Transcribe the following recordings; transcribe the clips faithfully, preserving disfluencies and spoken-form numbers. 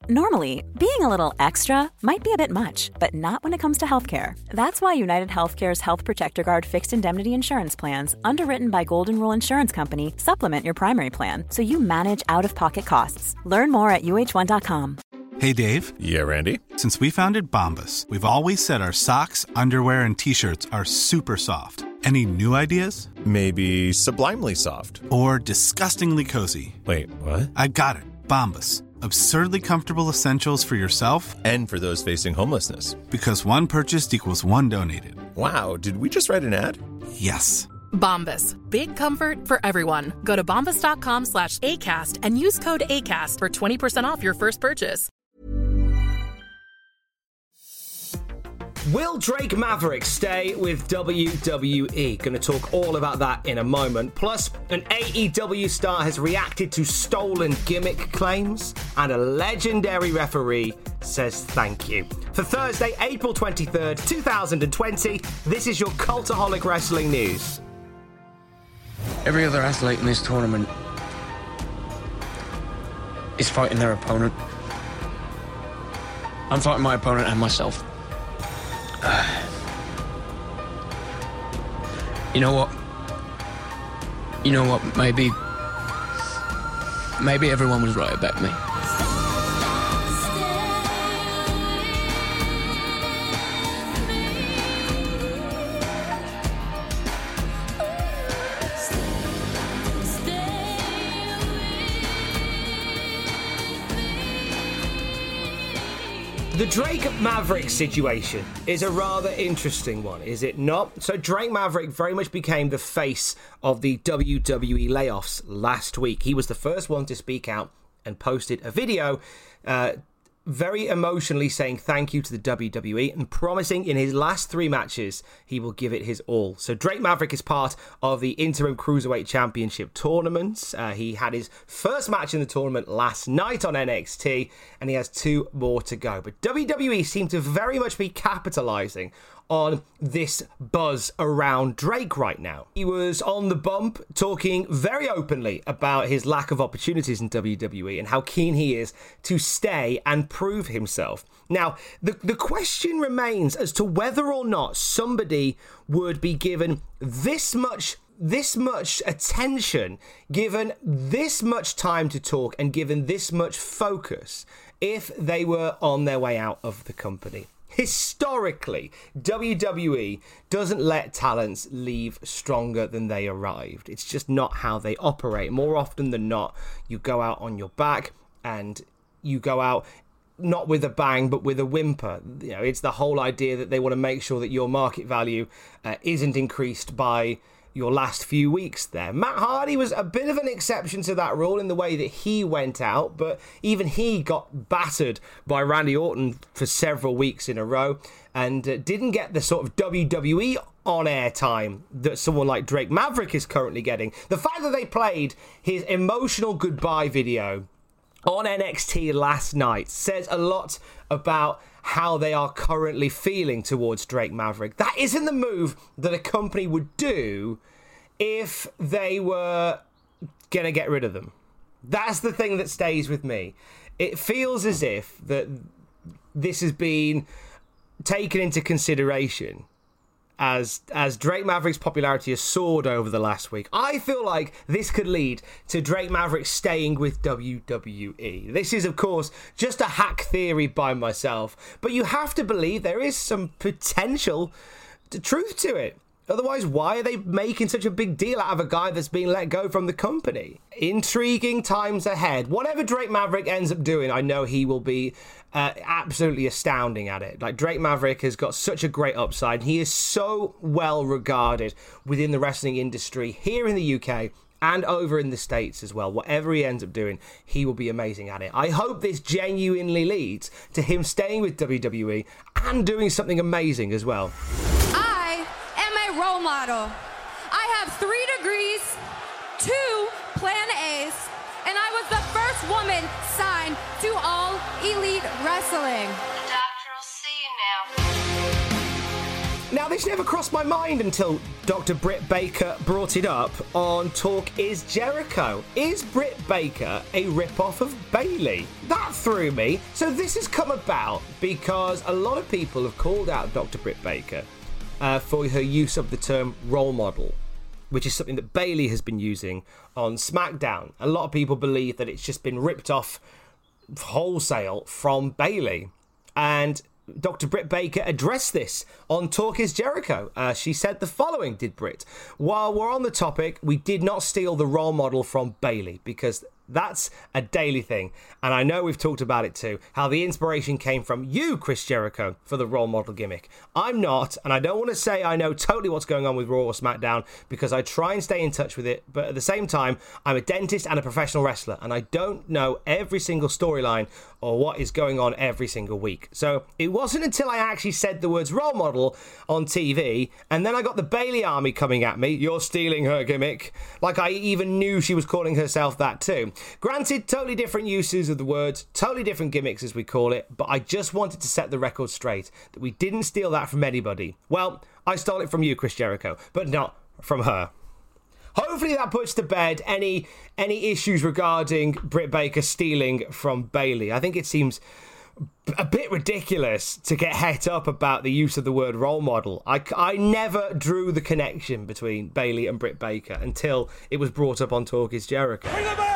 Normally, being a little extra might be a bit much, but not when it comes to healthcare. That's why United Healthcare's Health Protector Guard fixed indemnity insurance plans, underwritten by Golden Rule Insurance Company, supplement your primary plan so you manage out-of-pocket costs. Learn more at U H one dot com. Hey, Dave. Yeah, Randy. Since we founded Bombas, we've always said our socks, underwear, and T-shirts are super soft. Any new ideas? Maybe sublimely soft. Or disgustingly cozy. Wait, what? I got it. Bombas. Absurdly comfortable essentials for yourself and for those facing homelessness. Because one purchased equals one donated. Wow, did we just write an ad? Yes. Bombas. Big comfort for everyone. Go to bombas.com slash ACAST and use code ACAST for twenty percent off your first purchase. Will Drake Maverick stay with W W E? Going to talk all about that in a moment. Plus, an A E W star has reacted to stolen gimmick claims, and a legendary referee says thank you. For Thursday, April twenty-third, twenty twenty, this is your Cultaholic Wrestling News. Every other athlete in this tournament is fighting their opponent. I'm fighting my opponent and myself. You know what? You know what? Maybe... Maybe everyone was right about me. The Drake Maverick situation is a rather interesting one, is it not? So Drake Maverick very much became the face of the W W E layoffs last week. He was the first one to speak out and posted a video uh, very emotionally saying thank you to the W W E and promising in his last three matches he will give it his all. So Drake Maverick is part of the Interim Cruiserweight Championship tournament. Uh, he had his first match in the tournament last night on N X T, and he has two more to go. But W W E seem to very much be capitalizing on this buzz around Drake right now. He was on the bump talking very openly about his lack of opportunities in W W E and how keen he is to stay and prove himself. Now, the, the question remains as to whether or not somebody would be given this much this much attention, given this much time to talk, and given this much focus if they were on their way out of the company. Historically, W W E doesn't let talents leave stronger than they arrived. It's just not how they operate. More often than not, you go out on your back and you go out not with a bang, but with a whimper. You know, it's the whole idea that they want to make sure that your market value uh, isn't increased by your last few weeks there. Matt Hardy was a bit of an exception to that rule in the way that he went out, but even he got battered by Randy Orton for several weeks in a row and uh, didn't get the sort of W W E on-air time that someone like Drake Maverick is currently getting. The fact that they played his emotional goodbye video on N X T last night says a lot about how they are currently feeling towards Drake Maverick. That isn't the move that a company would do if they were going to get rid of them. That's the thing that stays with me. It feels as if that this has been taken into consideration as as Drake Maverick's popularity has soared over the last week. I feel like this could lead to Drake Maverick staying with W W E. This is, of course, just a hack theory by myself, but you have to believe there is some potential to truth to it. Otherwise, why are they making such a big deal out of a guy that's being let go from the company? Intriguing times ahead. Whatever Drake Maverick ends up doing, I know he will be uh, absolutely astounding at it. Like, Drake Maverick has got such a great upside. He is so well regarded within the wrestling industry here in the U K and over in the States as well. Whatever he ends up doing, he will be amazing at it. I hope this genuinely leads to him staying with W W E and doing something amazing as well. Role model. I have three degrees, two Plan A's, and I was the first woman signed to All Elite Wrestling. The doctor will see you now. Now, this never crossed my mind until Doctor Britt Baker brought it up on Talk Is Jericho. Is Britt Baker a rip-off of Bayley? That threw me. So this has come about because a lot of people have called out Doctor Britt Baker uh, for her use of the term role model, which is something that Bayley has been using on SmackDown. A lot of people believe that it's just been ripped off wholesale from Bayley. And Doctor Britt Baker addressed this on Talk Is Jericho. Uh, she said the following, did Britt. While we're on the topic, we did not steal the role model from Bayley because that's a daily thing. And I know we've talked about it too, how the inspiration came from you, Chris Jericho, for the role model gimmick. I'm not, and I don't want to say I know totally what's going on with Raw or SmackDown because I try and stay in touch with it, but at the same time, I'm a dentist and a professional wrestler, and I don't know every single storyline or what is going on every single week. So it wasn't until I actually said the words role model on T V, and then I got the Bayley army coming at me, you're stealing her gimmick, like I even knew she was calling herself that too. Granted, totally different uses of the words, totally different gimmicks as we call it, but I just wanted to set the record straight that we didn't steal that from anybody. Well, I stole it from you, Chris Jericho, but not from her. Hopefully that puts to bed any any issues regarding Britt Baker stealing from Bayley. I think it seems a bit ridiculous to get het up about the use of the word role model. I, I never drew the connection between Bayley and Britt Baker until it was brought up on Talk Is Jericho.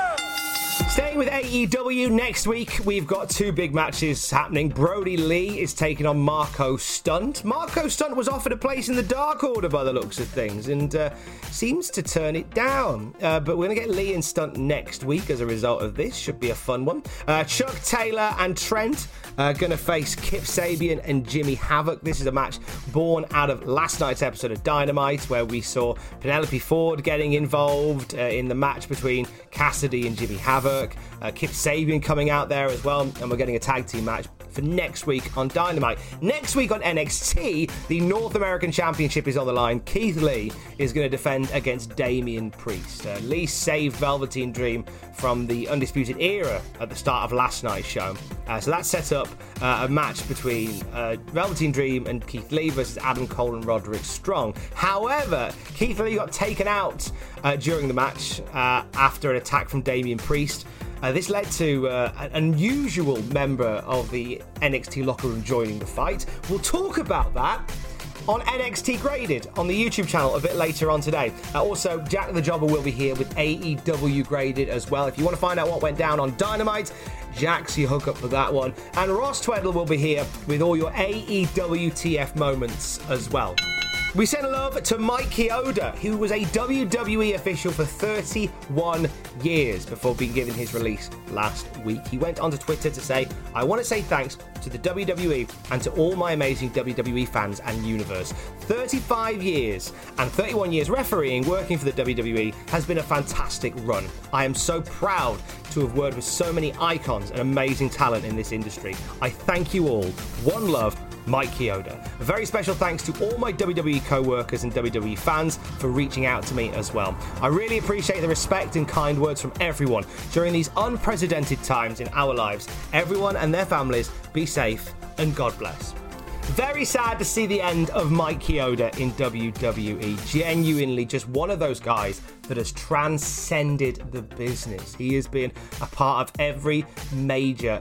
Staying with A E W, next week we've got two big matches happening. Brody Lee is taking on Marco Stunt. Marco Stunt was offered a place in the Dark Order by the looks of things and uh, seems to turn it down. Uh, but we're going to get Lee and Stunt next week as a result of this. Should be a fun one. Uh, Chuck Taylor and Trent are going to face Kip Sabian and Jimmy Havoc. This is a match born out of last night's episode of Dynamite where we saw Penelope Ford getting involved uh, in the match between Cassidy and Jimmy Havoc. Uh, Kip Sabian coming out there as well, and we're getting a tag team match for next week on Dynamite. Next week on N X T, the North American Championship is on the line. Keith Lee is going to defend against Damian Priest. Uh, Lee saved Velveteen Dream from the Undisputed Era at the start of last night's show. Uh, so that set up uh, a match between uh, Velveteen Dream and Keith Lee versus Adam Cole and Roderick Strong. However, Keith Lee got taken out uh, during the match uh, after an attack from Damian Priest. Uh, this led to uh, an unusual member of the N X T locker room joining the fight. We'll talk about that on N X T Graded on the YouTube channel a bit later on today. Uh, also, Jack the Jobber will be here with A E W Graded as well. If you want to find out what went down on Dynamite, Jack's your hookup for that one. And Ross Tweddle will be here with all your A E W T F moments as well. We send love to Mike Chioda, who was a W W E official for thirty-one years before being given his release last week. He went onto Twitter to say, I want to say thanks to the W W E and to all my amazing W W E fans and universe. thirty-five years and thirty-one years refereeing, working for the W W E has been a fantastic run. I am so proud to have worked with so many icons and amazing talent in this industry. I thank you all. One love, Mike Chioda. A very special thanks to all my W W E co-workers and W W E fans for reaching out to me as well. I really appreciate the respect and kind words from everyone during these unprecedented times in our lives. Everyone and their families, be safe and God bless. Very sad to see the end of Mike Chioda in W W E. Genuinely just one of those guys that has transcended the business. He has been a part of every major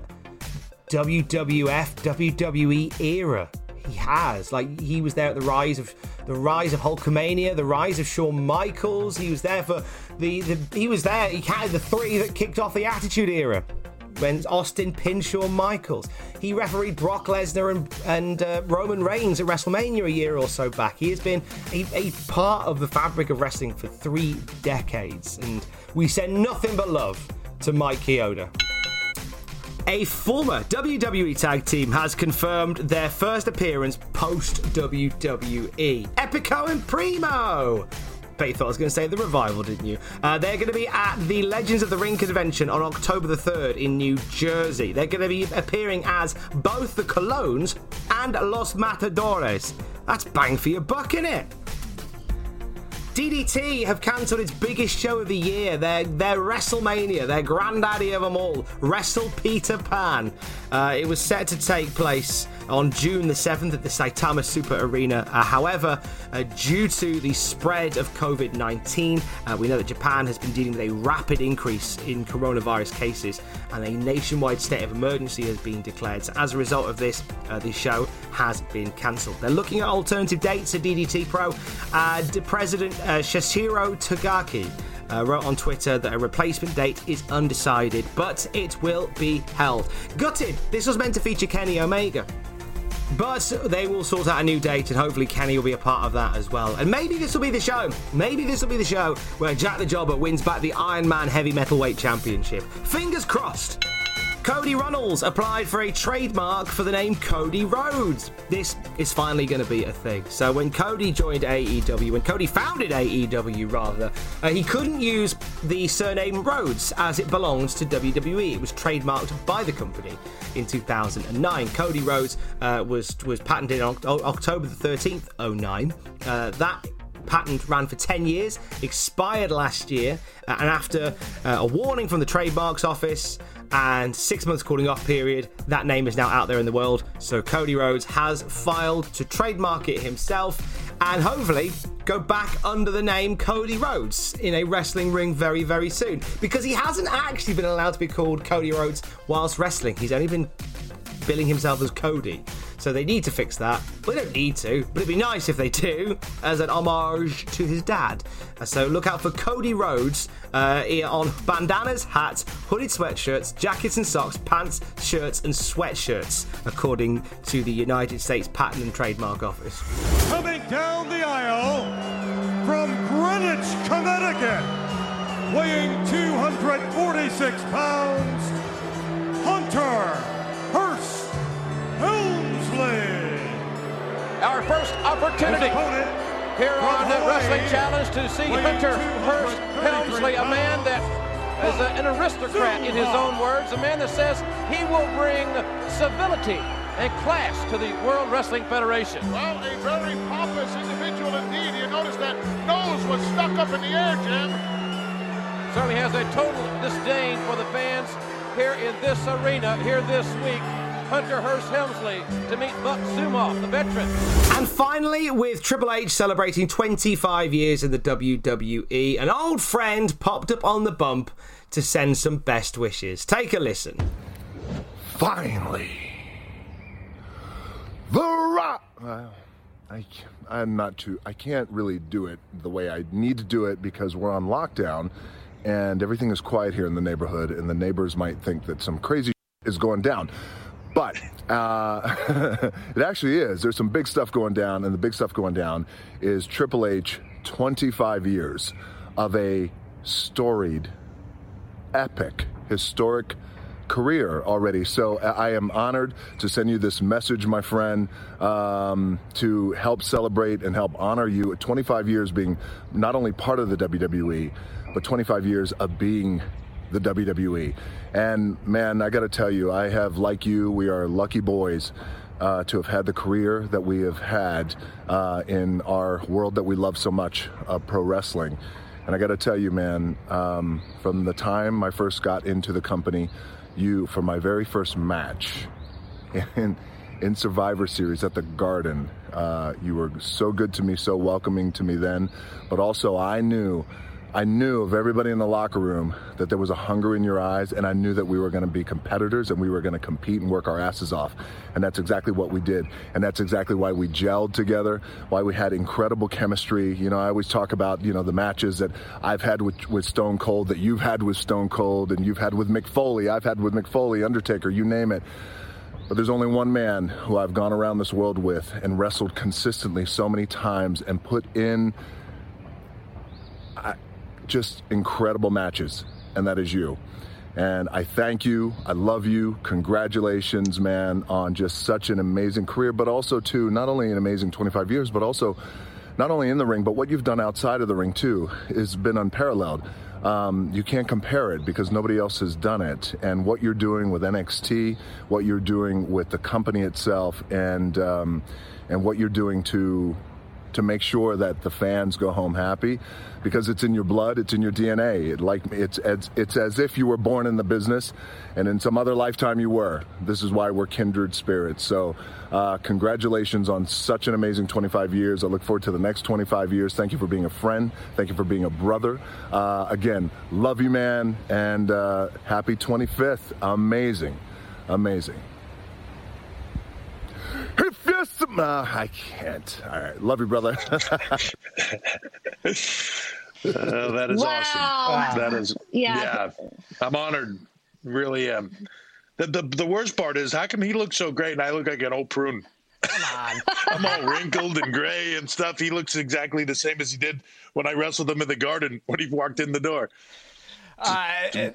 W W F, W W E era. He has. Like, he was there at the rise of the rise of Hulkamania, the rise of Shawn Michaels. He was there for the, the he was there. He counted the three that kicked off the Attitude Era when Austin pinned Shawn Michaels. He refereed Brock Lesnar and, and uh, Roman Reigns at WrestleMania a year or so back. He has been a, a part of the fabric of wrestling for three decades, and we send nothing but love to Mike Chioda. A former W W E tag team has confirmed their first appearance post-W W E. Epico and Primo! Bet you thought I was going to say the Revival, didn't you? Uh, they're going to be at the Legends of the Ring convention on October the third in New Jersey. They're going to be appearing as both the Colones and Los Matadores. That's bang for your buck, innit? D D T have cancelled its biggest show of the year, their, their WrestleMania, their granddaddy of them all, Wrestle Peter Pan. Uh, it was set to take place on June the seventh at the Saitama Super Arena. Uh, however, uh, due to the spread of covid nineteen, uh, we know that Japan has been dealing with a rapid increase in coronavirus cases, and a nationwide state of emergency has been declared. So as a result of this, uh, the show has been cancelled. They're looking at alternative dates at D D T Pro. Uh, President uh, Shishiro Tagaki Uh, wrote on Twitter that a replacement date is undecided, but it will be held. Gutted, this was meant to feature Kenny Omega, but they will sort out a new date, and hopefully Kenny will be a part of that as well. And maybe this will be the show. Maybe this will be the show where Jack the Jobber wins back the Iron Man Heavy Metalweight Championship. Fingers crossed. Cody Runnels applied for a trademark for the name Cody Rhodes. This is finally going to be a thing. So when Cody joined A E W, when Cody founded A E W rather, uh, he couldn't use the surname Rhodes as it belongs to W W E. It was trademarked by the company in two thousand nine. Cody Rhodes uh, was was patented on October the thirteenth, oh nine. Uh, that patent ran for ten years, expired last year, uh, and after uh, a warning from the trademarks office and six months cooling off period, that name is now out there in the world. So Cody Rhodes has filed to trademark it himself and hopefully go back under the name Cody Rhodes in a wrestling ring very, very soon, because he hasn't actually been allowed to be called Cody Rhodes whilst wrestling. He's only been billing himself as Cody. So they need to fix that. Well, they don't need to, but it'd be nice if they do, as an homage to his dad. So look out for Cody Rhodes uh, on bandanas, hats, hooded sweatshirts, jackets and socks, pants, shirts and sweatshirts, according to the United States Patent and Trademark Office. Coming down the aisle from Greenwich, Connecticut, weighing two hundred forty-six pounds, Hunter Hearst Helmsley. Our first opportunity here on the Wrestling Challenge to see Hunter Hearst Helmsley, a man that is a, an aristocrat in his own words, a man that says he will bring civility and class to the World Wrestling Federation. Well, a very pompous individual indeed. You notice that nose was stuck up in the air, Jim. Certainly has a total disdain for the fans here in this arena here this week. Hunter Hearst Helmsley to meet Buck Zumhofe, the veteran. And finally, with Triple H celebrating twenty-five years in the W W E, an old friend popped up on the bump to send some best wishes. Take a listen. Finally, The Rock. Uh, I, I'm not too. I can't really do it the way I need to do it because we're on lockdown, and everything is quiet here in the neighborhood, and the neighbors might think that some crazy is going down. But uh, it actually is. There's some big stuff going down, and the big stuff going down is Triple H, twenty-five years of a storied, epic, historic career already. So I am honored to send you this message, my friend, um, to help celebrate and help honor you at twenty-five years being not only part of the W W E, but twenty-five years of being the W W E. And man, I got to tell you, I have, like you, we are lucky boys uh, to have had the career that we have had uh, in our world that we love so much, uh, pro wrestling. And I got to tell you, man, um, from the time I first got into the company, you, for my very first match in, in Survivor Series at the Garden, uh, you were so good to me, so welcoming to me then. But also I knew I knew of everybody in the locker room that there was a hunger in your eyes, and I knew that we were going to be competitors and we were going to compete and work our asses off. And that's exactly what we did. And that's exactly why we gelled together, why we had incredible chemistry. You know, I always talk about, you know, the matches that I've had with, with Stone Cold, that you've had with Stone Cold, and you've had with Mick Foley, I've had with Mick Foley, Undertaker, you name it. But there's only one man who I've gone around this world with and wrestled consistently so many times and put in I, just incredible matches, and that is you. And I thank you. I love you. Congratulations, man, on just such an amazing career, but also, too, not only an amazing twenty-five years, but also not only in the ring, but what you've done outside of the ring, too, has been unparalleled. Um, you can't compare it because nobody else has done it. And what you're doing with N X T, what you're doing with the company itself, and um, and what you're doing to to make sure that the fans go home happy, because it's in your blood, it's in your D N A. It, like it's, it's it's as if you were born in the business, and in some other lifetime you were. This is why we're kindred spirits. So uh, congratulations on such an amazing twenty-five years. I look forward to the next twenty-five years. Thank you for being a friend. Thank you for being a brother. Uh, again, love you, man, and uh, happy twenty-fifth. Amazing, amazing. If yes, uh, I can't. All right, love you, brother. Uh, that is wow. awesome. That is, yeah. yeah. I'm honored. Really am. The, the the worst part is, how come he looks so great and I look like an old prune? Come on. I'm all wrinkled and gray and stuff. He looks exactly the same as he did when I wrestled him in the garden when he walked in the door. Uh,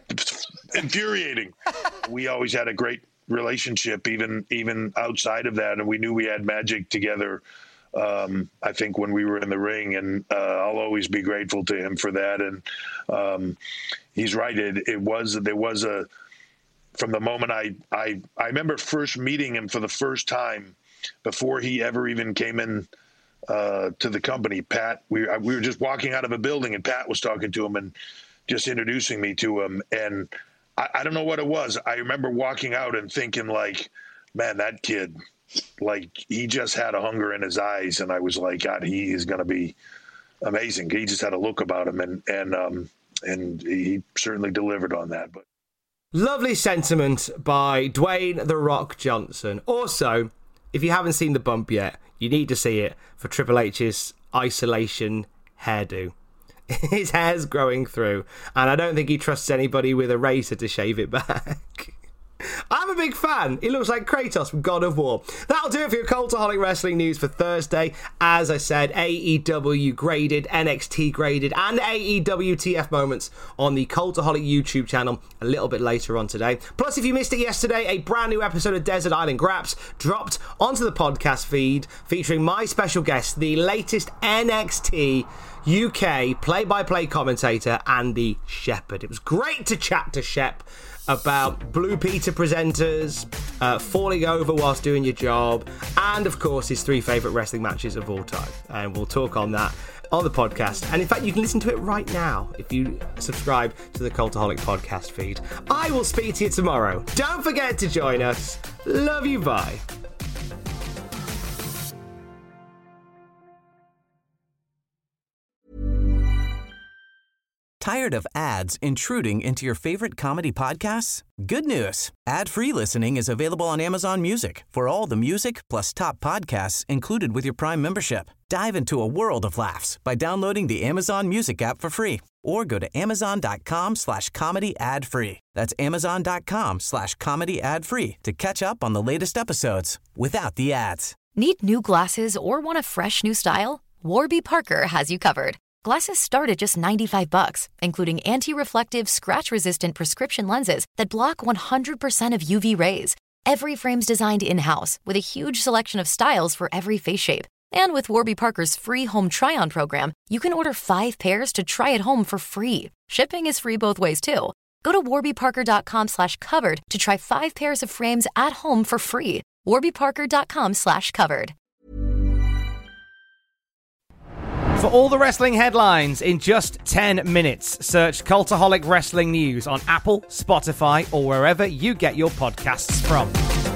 Infuriating. We always had a great relationship, even even outside of that, and we knew we had magic together. Um, I think when we were in the ring, and uh, I'll always be grateful to him for that. And um, he's right. It, it was there was a from the moment I I I remember first meeting him for the first time before he ever even came in uh, to the company. Pat, we we were just walking out of a building, and Pat was talking to him and just introducing me to him. And I, I don't know what it was. I remember walking out and thinking, like, man, that kid, like, he just had a hunger in his eyes. And I was like, God, he is going to be amazing. He just had a look about him, and and um, and he certainly delivered on that. But lovely sentiment by Dwayne The Rock Johnson. Also, if you haven't seen the bump yet, you need to see it for Triple H's isolation hairdo. His hair's growing through, and I don't think he trusts anybody with a razor to shave it back. I'm a big fan. He looks like Kratos from God of War. That'll do it for your Cultaholic Wrestling news for Thursday. As I said, A E W graded, N X T graded, and A E W T F moments on the Cultaholic YouTube channel a little bit later on today. Plus, if you missed it yesterday, a brand new episode of Desert Island Graps dropped onto the podcast feed, featuring my special guest, the latest N X T U K play-by-play commentator, Andy Shepherd. It was great to chat to Shep about Blue Peter presenters, uh, falling over whilst doing your job, and of course his three favourite wrestling matches of all time. And we'll talk on that on the podcast. And in fact, you can listen to it right now if you subscribe to the Cultaholic podcast feed. I will speak to you tomorrow. Don't forget to join us. Love you, bye. Tired of ads intruding into your favorite comedy podcasts? Good news. Ad-free listening is available on Amazon Music for all the music plus top podcasts included with your Prime membership. Dive into a world of laughs by downloading the Amazon Music app for free or go to amazon.com slash comedy ad free. That's amazon.com slash comedy ad free to catch up on the latest episodes without the ads. Need new glasses or want a fresh new style? Warby Parker has you covered. Glasses start at just ninety-five bucks, including anti-reflective, scratch-resistant prescription lenses that block one hundred percent of U V rays. Every frame's designed in-house with a huge selection of styles for every face shape. And with Warby Parker's free home try-on program, you can order five pairs to try at home for free. Shipping is free both ways, too. Go to warbyparker.com slash covered to try five pairs of frames at home for free. warbyparker.com slash covered. For all the wrestling headlines in just ten minutes, search Cultaholic Wrestling News on Apple, Spotify, or wherever you get your podcasts from.